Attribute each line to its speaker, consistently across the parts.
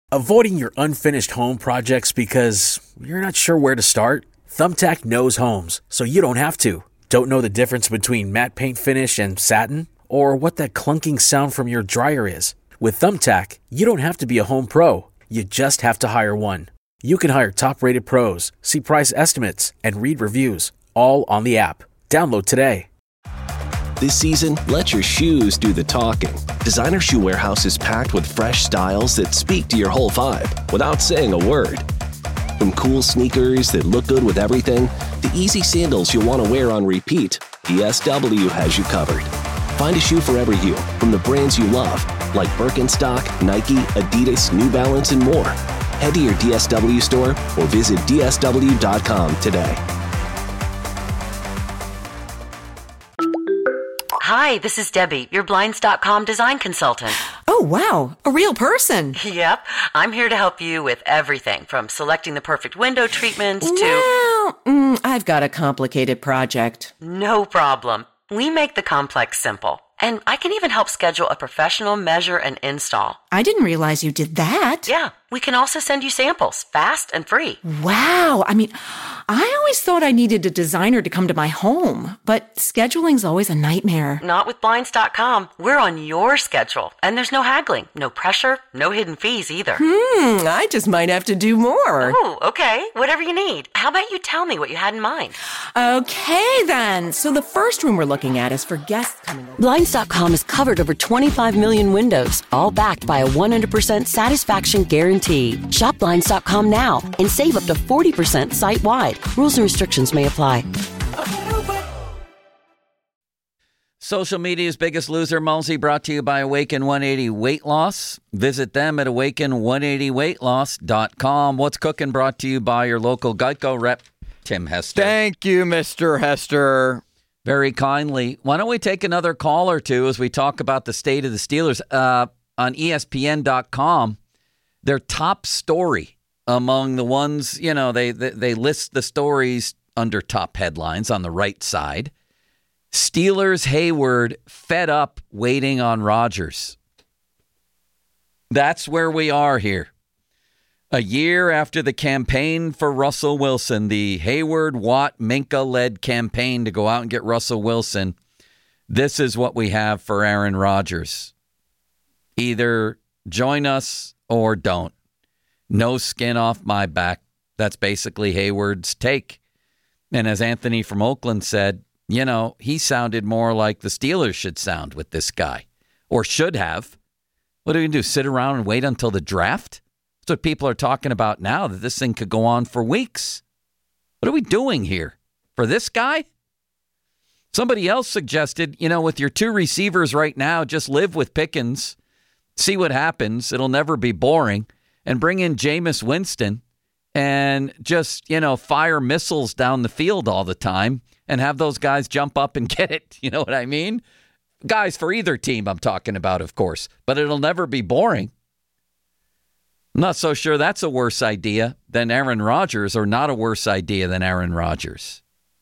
Speaker 1: Avoiding your unfinished home projects because you're not sure where to start? Thumbtack knows homes, so you don't have to. Don't know the difference between matte paint finish and satin? Or what that clunking sound from your dryer is? With Thumbtack, you don't have to be a home pro. You just have to hire one. You can hire top-rated pros, see price estimates, and read reviews, all on the app. Download today.
Speaker 2: This season, let your shoes do the talking. Designer Shoe Warehouse is packed with fresh styles that speak to your whole vibe without saying a word. From cool sneakers that look good with everything, to easy sandals you'll want to wear on repeat, DSW has you covered. Find a shoe for every you from the brands you love, like Birkenstock, Nike, Adidas, New Balance, and more. Head to your DSW store or visit dsw.com today.
Speaker 3: Hi, this is Debbie, your Blinds.com design consultant.
Speaker 4: Oh, wow. A real person.
Speaker 3: Yep. I'm here to help you with everything from selecting the perfect window treatments to...
Speaker 4: Well, I've got a complicated project.
Speaker 3: No problem. We make the complex simple. And I can even help schedule a professional measure and install.
Speaker 4: I didn't realize you did that.
Speaker 3: Yeah. We can also send you samples, fast and free.
Speaker 4: Wow. I mean, I always thought I needed a designer to come to my home, but scheduling's always a nightmare.
Speaker 3: Not with Blinds.com. We're on your schedule, and there's no haggling, no pressure, no hidden fees either.
Speaker 4: I just might have to do more.
Speaker 3: Oh, okay. Whatever you need. How about you tell me what you had in mind?
Speaker 4: Okay, then. So the first room we're looking at is for guests coming over.
Speaker 5: Blinds.com has covered over 25 million windows, all backed by a 100% satisfaction guarantee. Shop Blinds.com now and save up to 40% site-wide. Rules and restrictions may apply.
Speaker 6: Social media's biggest loser, Mulsey, brought to you by Awaken 180 Weight Loss. Visit them at awaken180weightloss.com. What's Cooking brought to you by your local Geico rep, Tim Hester.
Speaker 7: Thank you, Mr. Hester.
Speaker 6: Very kindly. Why don't we take another call or two as we talk about the state of the Steelers? On ESPN.com, their top story among the ones, you know, they list the stories under top headlines on the right side. Steelers Hayward fed up waiting on Rodgers. That's where we are here. A year after the campaign for Russell Wilson, the Hayward, Watt, Minka-led campaign to go out and get Russell Wilson, this is what we have for Aaron Rodgers. Either join us or don't. No skin off my back. That's basically Hayward's take. And as Anthony from Oakland said, you know, he sounded more like the Steelers should sound with this guy. Or should have. What are we going to do, sit around and wait until the draft? That's what people are talking about now, that this thing could go on for weeks. What are we doing here? For this guy? Somebody else suggested, you know, with your two receivers right now, just live with Pickens. See what happens. It'll never be boring. And bring in Jameis Winston and just, you know, fire missiles down the field all the time and have those guys jump up and get it. You know what I mean? Guys for either team I'm talking about, of course. But it'll never be boring. I'm not so sure that's a worse idea than Aaron Rodgers, or not a worse idea than Aaron Rodgers.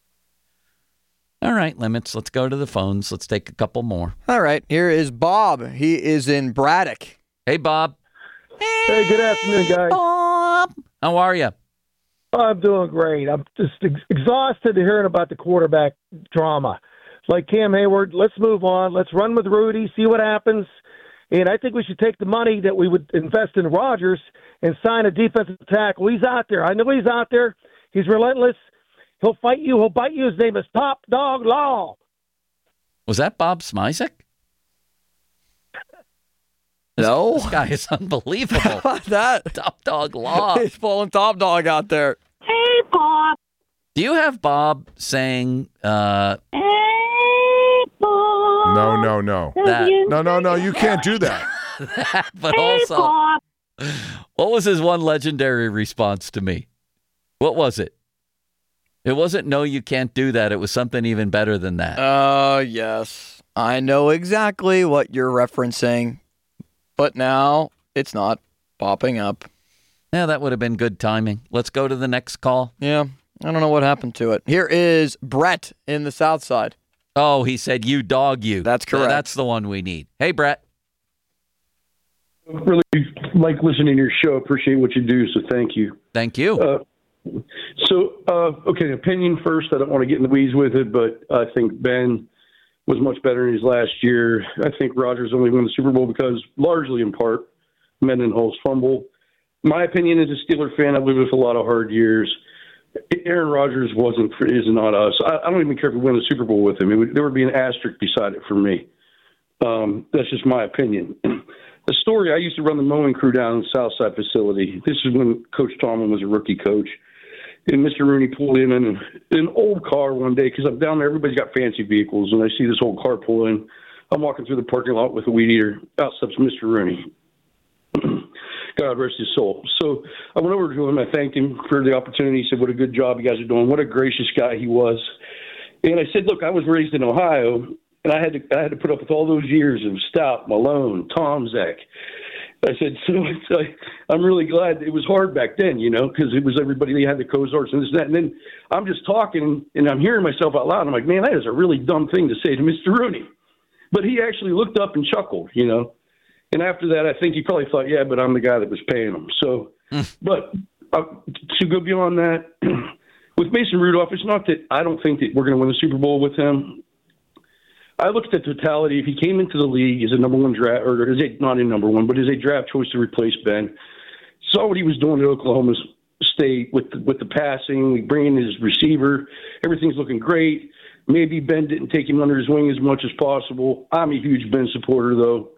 Speaker 6: All right, Limits, let's go to the phones. Let's take a couple more.
Speaker 7: All right, here is Bob. He is in Braddock.
Speaker 6: Hey, Bob.
Speaker 8: Hey, good afternoon, guys.
Speaker 6: Bob. How are you?
Speaker 8: I'm doing great. I'm just exhausted hearing about the quarterback drama. Like Cam Hayward, let's move on. Let's run with Rudy, see what happens. And I think we should take the money that we would invest in Rodgers and sign a defensive tackle. He's out there. I know he's out there. He's relentless. He'll fight you. He'll bite you. His name is Top Dog Law.
Speaker 6: Was that Bob Smizek?
Speaker 7: No.
Speaker 6: This guy is unbelievable.
Speaker 7: How about that?
Speaker 6: Top Dog Law.
Speaker 7: He's pulling Top Dog out there.
Speaker 9: Hey, Bob.
Speaker 6: Do you have Bob saying...
Speaker 9: Hey, Bob.
Speaker 10: No.
Speaker 6: That.
Speaker 10: No. You can't do that.
Speaker 6: But
Speaker 9: hey,
Speaker 6: also...
Speaker 9: Bob.
Speaker 6: What was his one legendary response to me? What was it? It wasn't, no, you can't do that. It was something even better than that.
Speaker 7: Yes. I know exactly what you're referencing, but now it's not popping up.
Speaker 6: Yeah, that would have been good timing. Let's go to the next call.
Speaker 7: Yeah, I don't know what happened to it. Here is Brett in the South Side.
Speaker 6: Oh, he said, you dog you.
Speaker 7: That's correct.
Speaker 6: That's the one we need. Hey, Brett.
Speaker 9: Really like listening to your show. Appreciate what you do, so thank you.
Speaker 6: Thank you.
Speaker 9: Okay, opinion first. I don't want to get in the weeds with it, but I think Ben was much better in his last year. I think Rodgers only won the Super Bowl because, largely in part, Mendenhall's fumble. My opinion as a Steeler fan, I've lived with a lot of hard years. Aaron Rodgers is not us. I don't even care if we win the Super Bowl with him. There would be an asterisk beside it for me. That's just my opinion. The story, I used to run the mowing crew down in the Southside facility. This is when Coach Tomlin was a rookie coach. And Mr. Rooney pulled in an old car one day because I'm down there. Everybody's got fancy vehicles, and I see this old car pull in. I'm walking through the parking lot with a weed eater. Out steps Mr. Rooney. God rest his soul. So I went over to him. I thanked him for the opportunity. He said, what a good job you guys are doing. What a gracious guy he was. And I said, look, I was raised in Ohio, and I had to put up with all those years of Stout, Malone, Tomczak. I said, so I'm really glad it was hard back then, because it was everybody, they had the Cozarts and this and that. And then I'm just talking, and I'm hearing myself out loud. I'm like, man, that is a really dumb thing to say to Mr. Rooney. But he actually looked up and chuckled, And after that, I think he probably thought, yeah, but I'm the guy that was paying him. So, but to go beyond that, with Mason Rudolph, it's not that I don't think that we're going to win the Super Bowl with him. I looked at the totality. If he came into the league as a number one draft, or not a number one, but as a draft choice to replace Ben, saw what he was doing at Oklahoma State with the passing, bringing his receiver. Everything's looking great. Maybe Ben didn't take him under his wing as much as possible. I'm a huge Ben supporter, though.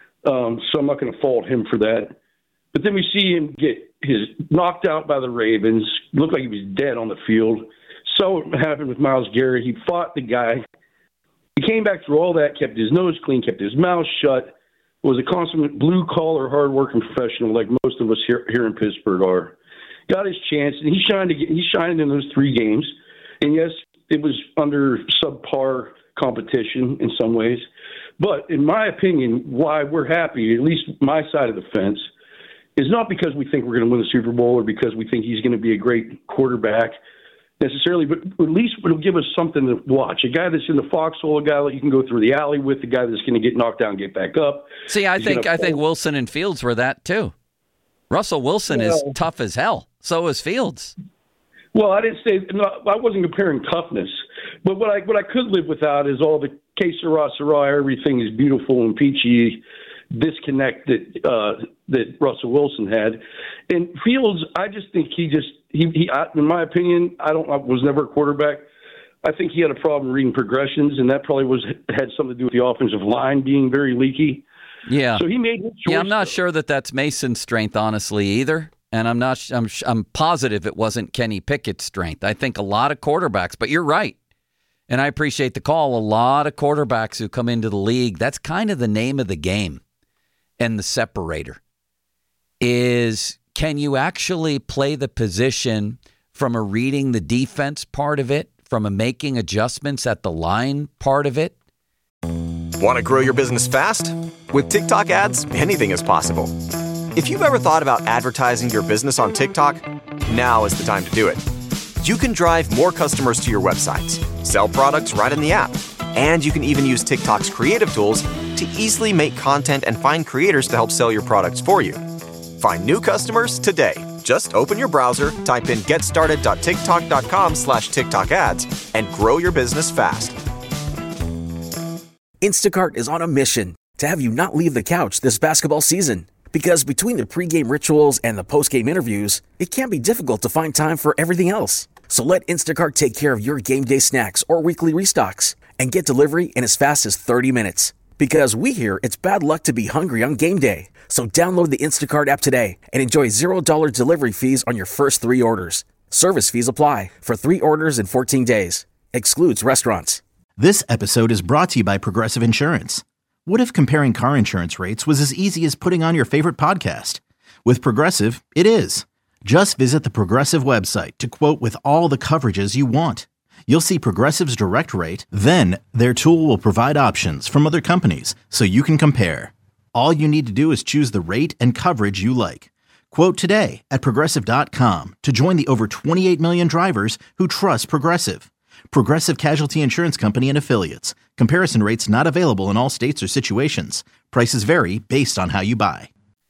Speaker 9: So I'm not going to fault him for that. But then we see him get knocked out by the Ravens, looked like he was dead on the field. So what happened with Myles Garrett. He fought the guy. He came back through all that, kept his nose clean, kept his mouth shut, was a consummate blue-collar, hard-working professional like most of us here in Pittsburgh are. Got his chance, and he shined in those 3 games. And, yes, it was under subpar competition in some ways. But in my opinion, why we're happy, at least my side of the fence, is not because we think we're going to win the Super Bowl or because we think he's going to be a great quarterback necessarily, but at least it'll give us something to watch. A guy that's in the foxhole, a guy that you can go through the alley with, a guy that's going to get knocked down and get back up.
Speaker 6: See, I think Wilson and Fields were that too. Russell Wilson is tough as hell. So is Fields.
Speaker 9: Well, I didn't say I wasn't comparing toughness, but what I could live without is all the que sera, sera, everything is beautiful and peachy disconnect that Russell Wilson had. And Fields, I just think he in my opinion, I was never a quarterback. I think he had a problem reading progressions, and that probably had something to do with the offensive line being very leaky.
Speaker 6: Yeah.
Speaker 9: So he made his choice.
Speaker 6: Yeah, I'm not sure that's Mason's strength, honestly, either. And I'm positive it wasn't Kenny Pickett's strength. I think a lot of quarterbacks, but you're right. And I appreciate the call. A lot of quarterbacks who come into the league, that's kind of the name of the game. And the separator is, can you actually play the position from a reading the defense part of it, from a making adjustments at the line part of it?
Speaker 11: Want to grow your business fast? With TikTok ads, anything is possible. If you've ever thought about advertising your business on TikTok, now is the time to do it. You can drive more customers to your websites, sell products right in the app, and you can even use TikTok's creative tools to easily make content and find creators to help sell your products for you. Find new customers today. Just open your browser, type in getstarted.tiktok.com/TikTok ads, and grow your business fast.
Speaker 1: Instacart is on a mission to have you not leave the couch this basketball season. Because between the pregame rituals and the postgame interviews, it can be difficult to find time for everything else. So let Instacart take care of your game day snacks or weekly restocks and get delivery in as fast as 30 minutes. Because we hear it's bad luck to be hungry on game day. So download the Instacart app today and enjoy $0 delivery fees on your first 3 orders. Service fees apply for 3 orders in 14 days. Excludes restaurants.
Speaker 12: This episode is brought to you by Progressive Insurance. What if comparing car insurance rates was as easy as putting on your favorite podcast? With Progressive, it is. Just visit the Progressive website to quote with all the coverages you want. You'll see Progressive's direct rate, then their tool will provide options from other companies so you can compare. All you need to do is choose the rate and coverage you like. Quote today at Progressive.com to join the over 28 million drivers who trust Progressive. Progressive Casualty Insurance Company and Affiliates. Comparison rates not available in all states or situations. Prices vary based on how you buy.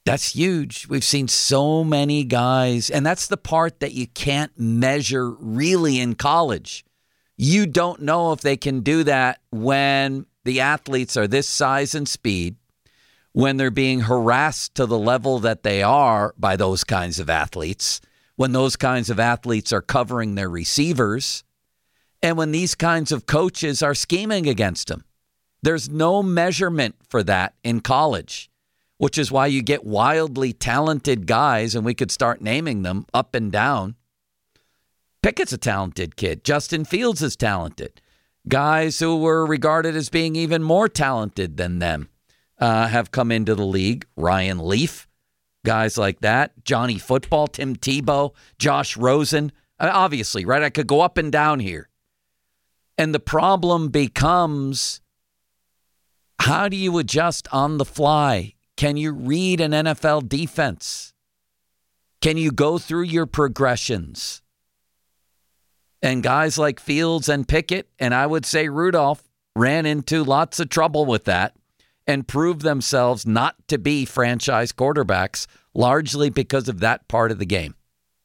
Speaker 6: That's huge. We've seen so many guys, and that's the part that you can't measure really in college. You don't know if they can do that when the athletes are this size and speed, when they're being harassed to the level that they are by those kinds of athletes, when those kinds of athletes are covering their receivers, and when these kinds of coaches are scheming against them. There's no measurement for that in college, which is why you get wildly talented guys, and we could start naming them up and down. Pickett's a talented kid. Justin Fields is talented. Guys who were regarded as being even more talented than them have come into the league. Ryan Leaf, guys like that. Johnny Football, Tim Tebow, Josh Rosen. Obviously, right? I could go up and down here. And the problem becomes, how do you adjust on the fly? Can you read an NFL defense? Can you go through your progressions? And guys like Fields and Pickett, and I would say Rudolph, ran into lots of trouble with that and proved themselves not to be franchise quarterbacks, largely because of that part of the game.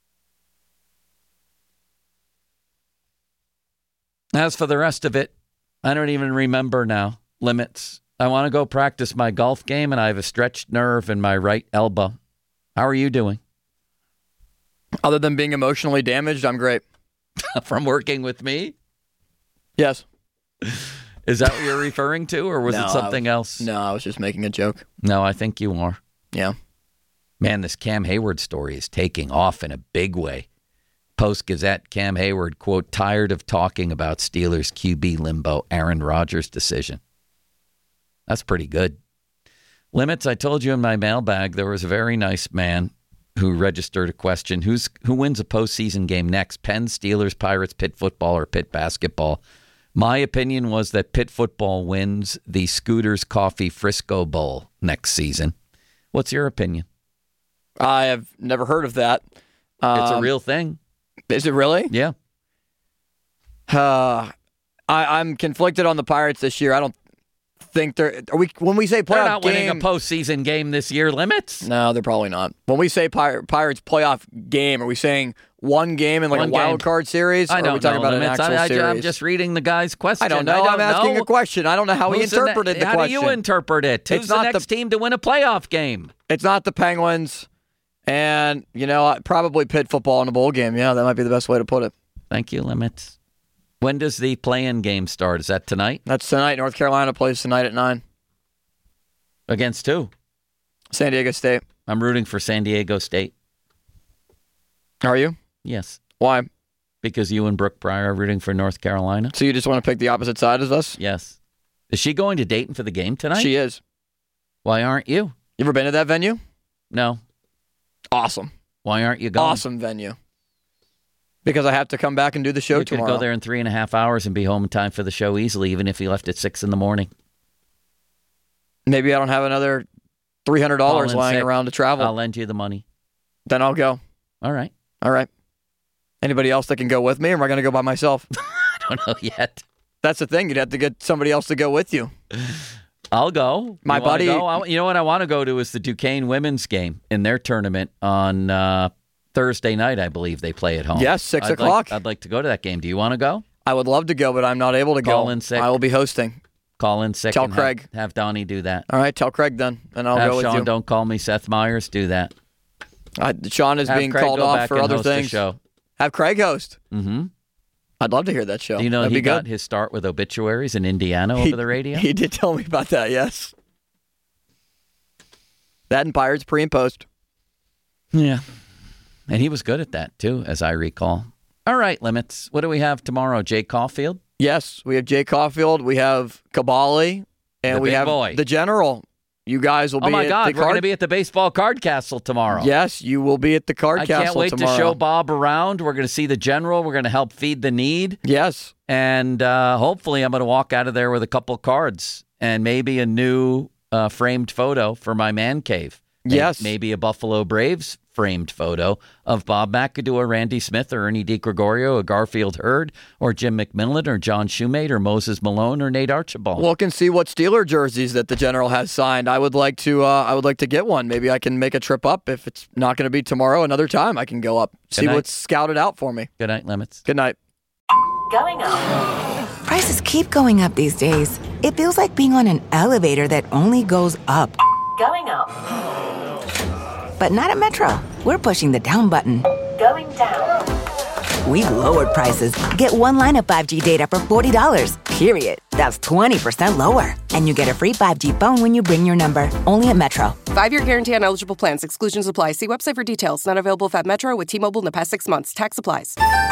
Speaker 6: As for the rest of it, I don't even remember now. Limits. I want to go practice my golf game, and I have a stretched nerve in my right elbow. How are you doing?
Speaker 7: Other than being emotionally damaged, I'm great.
Speaker 6: From working with me?
Speaker 7: Yes.
Speaker 6: Is that what you're referring to, or was it something else?
Speaker 7: No, I was just making a joke.
Speaker 6: No, I think you are.
Speaker 7: Yeah.
Speaker 6: Man, this Cam Hayward story is taking off in a big way. Post-Gazette, Cam Hayward, quote, tired of talking about Steelers QB limbo, Aaron Rodgers' decision. That's pretty good. Limits, I told you in my mailbag, there was a very nice man who registered a question. Who wins a postseason game next? Penn, Steelers, Pirates, Pitt football, or Pitt basketball? My opinion was that Pitt football wins the Scooters Coffee Frisco Bowl next season. What's your opinion?
Speaker 7: I have never heard of that.
Speaker 6: It's a real thing.
Speaker 7: Is it really?
Speaker 6: Yeah.
Speaker 7: I'm conflicted on the Pirates this year. I don't think when we say playoff
Speaker 6: they're not
Speaker 7: game,
Speaker 6: winning a postseason game this year, Limits?
Speaker 7: No, they're probably not. When we say Pirates playoff game, are we saying one game in like a wild card series?
Speaker 6: I
Speaker 7: or are we talking about
Speaker 6: Limits.
Speaker 7: an actual series?
Speaker 6: I'm just reading the guy's question.
Speaker 7: I don't know. I'm asking a question. I don't know how he interpreted the question.
Speaker 6: How do you interpret it? Who's the next team to win a playoff game?
Speaker 7: It's not the Penguins. And, probably Pitt football in a bowl game. Yeah, that might be the best way to put it.
Speaker 6: Thank you, Limits. When does the play-in game start? Is that tonight?
Speaker 7: That's tonight. North Carolina plays tonight at 9.
Speaker 6: Against who?
Speaker 7: San Diego State.
Speaker 6: I'm rooting for San Diego State.
Speaker 7: Are you?
Speaker 6: Yes.
Speaker 7: Why?
Speaker 6: Because you and Brooke Pryor are rooting for North Carolina.
Speaker 7: So you just want to pick the opposite side as us?
Speaker 6: Yes. Is she going to Dayton for the game tonight?
Speaker 7: She is.
Speaker 6: Why aren't you?
Speaker 7: You ever been to that venue?
Speaker 6: No.
Speaker 7: Awesome.
Speaker 6: Why aren't you going?
Speaker 7: Awesome venue. Because I have to come back and do the show tomorrow.
Speaker 6: You could go there in 3.5 hours and be home in time for the show easily, even if you left at 6 in the morning.
Speaker 7: Maybe I don't have another $300 lying around to travel.
Speaker 6: I'll lend you the money.
Speaker 7: Then I'll go.
Speaker 6: All right.
Speaker 7: Anybody else that can go with me, or am I going to go by myself?
Speaker 6: I don't know yet.
Speaker 7: That's the thing. You'd have to get somebody else to go with you.
Speaker 6: I'll go.
Speaker 7: My buddy.
Speaker 6: You know what I want to go to is the Duquesne women's game in their tournament on Thursday night, I believe they play at home.
Speaker 7: Yes, 6 o'clock.
Speaker 6: I'd like to go to that game. Do you want to go?
Speaker 7: I would love to go, but I'm not able to go.
Speaker 6: Call in sick.
Speaker 7: I will be hosting.
Speaker 6: Call in sick.
Speaker 7: Tell Craig.
Speaker 6: Have Donnie do that.
Speaker 7: All right, tell Craig then, and I'll go with
Speaker 6: Sean,
Speaker 7: you.
Speaker 6: Don't call me Seth Meyers. Do that.
Speaker 7: Sean is being called off for other things.
Speaker 6: Show.
Speaker 7: Have Craig host.
Speaker 6: Mm-hmm.
Speaker 7: I'd love to hear that show.
Speaker 6: Do you know he got
Speaker 7: good.
Speaker 6: his start with obituaries in Indiana over the radio?
Speaker 7: He did tell me about that, yes. That and Pirates pre and post.
Speaker 6: Yeah. And he was good at that, too, as I recall. All right, Limits. What do we have tomorrow? Jay Caulfield?
Speaker 7: Yes, we have Jay Caulfield. We have Kabali. And we have the General. You guys will be at the
Speaker 6: Oh, my God. We're going to be at the Baseball Card Castle tomorrow.
Speaker 7: Yes, you will be at the Card Castle tomorrow. I can't wait
Speaker 6: to show Bob around. We're going to see the General. We're going to help feed the need.
Speaker 7: Yes.
Speaker 6: And hopefully I'm going to walk out of there with a couple cards and maybe a new framed photo for my man cave.
Speaker 7: Yes.
Speaker 6: Maybe a Buffalo Braves framed photo of Bob McAdoo or Randy Smith or Ernie DiGregorio or Garfield Hurd or Jim McMillan or John Shoemate or Moses Malone or Nate Archibald.
Speaker 7: Look and see what Steeler jerseys that the General has signed. I would like to get one. Maybe I can make a trip up. If it's not going to be tomorrow, another time I can go up. See what's scouted out for me.
Speaker 6: Good night, Limits.
Speaker 7: Good night.
Speaker 13: Going up. Prices keep going up these days. It feels like being on an elevator that only goes up. Going up. But not at Metro. We're pushing the down button. Going down. We've lowered prices. Get one line of 5G data for $40, period. That's 20% lower. And you get a free 5G phone when you bring your number. Only at Metro.
Speaker 14: 5-year guarantee on eligible plans. Exclusions apply. See website for details. Not available at Metro with T-Mobile in the past 6 months. Tax applies.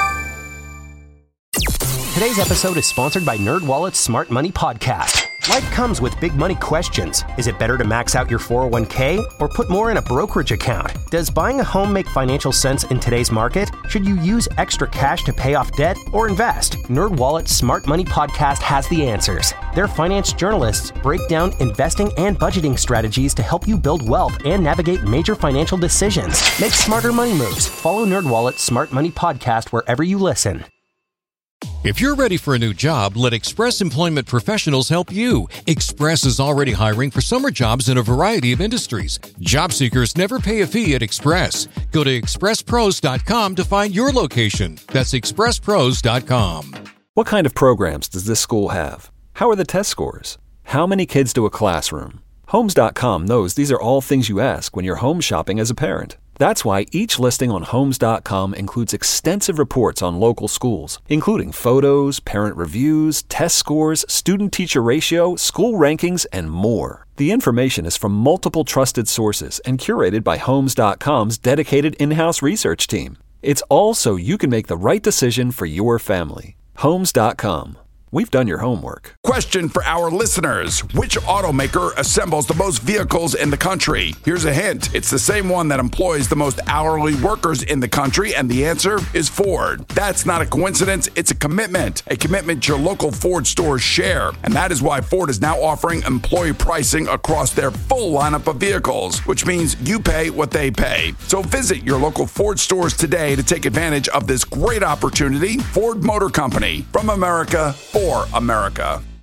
Speaker 15: Today's episode is sponsored by NerdWallet's Smart Money Podcast. Life comes with big money questions. Is it better to max out your 401k or put more in a brokerage account? Does buying a home make financial sense in today's market? Should you use extra cash to pay off debt or invest? NerdWallet's Smart Money Podcast has the answers. Their finance journalists break down investing and budgeting strategies to help you build wealth and navigate major financial decisions. Make smarter money moves. Follow NerdWallet's Smart Money Podcast wherever you listen.
Speaker 16: If you're ready for a new job, let Express Employment Professionals help you. Express is already hiring for summer jobs in a variety of industries. Job seekers never pay a fee at Express. Go to expresspros.com to find your location. That's expresspros.com.
Speaker 17: What kind of programs does this school have? How are the test scores? How many kids do a classroom? Homes.com knows these are all things you ask when you're home shopping as a parent. That's why each listing on Homes.com includes extensive reports on local schools, including photos, parent reviews, test scores, student-teacher ratio, school rankings, and more. The information is from multiple trusted sources and curated by Homes.com's dedicated in-house research team. It's all so you can make the right decision for your family. Homes.com. We've done your homework.
Speaker 18: Question for our listeners. Which automaker assembles the most vehicles in the country? Here's a hint. It's the same one that employs the most hourly workers in the country, and the answer is Ford. That's not a coincidence. It's a commitment your local Ford stores share. And that is why Ford is now offering employee pricing across their full lineup of vehicles, which means you pay what they pay. So visit your local Ford stores today to take advantage of this great opportunity. Ford Motor Company, from America, for America.